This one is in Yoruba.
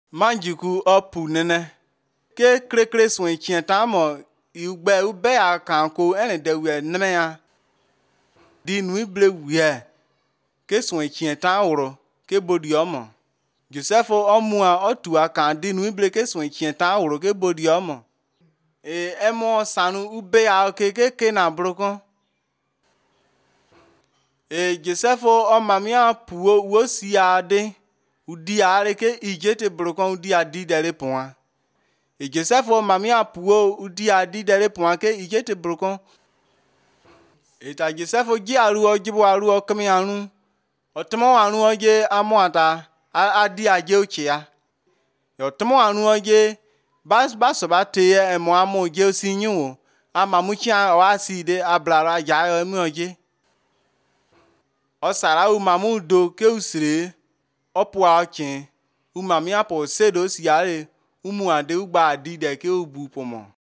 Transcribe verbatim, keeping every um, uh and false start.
Manjiku opu nene ke kre kre swen chien tamo ugbe ube a kanko ene de we neme ya di nui ble we ke swen chien tan woro ke bodi omo Joseph omua otu akan di nui ble ke swen chien tan woro ke bodi omo e emo sanu ube a ke ke ke na brokon e Joseph o mamia puo wo si ade udi are ke ijete brokon udi adi dere poa e Joseph o mamia puo udi adi dere poa ke ijete brokon e ta Joseph ji aru ojibo aru okemi anu otomo anu oje amuata adi aje ochia otomo anu oje bas baso bate e mo amu je osinyu amamuchia o aside ablara ja yo emi oje o sara u mamu do ke usire opua ochen u mamia po sedo siare umu ade ugba adi de ke ubu pomo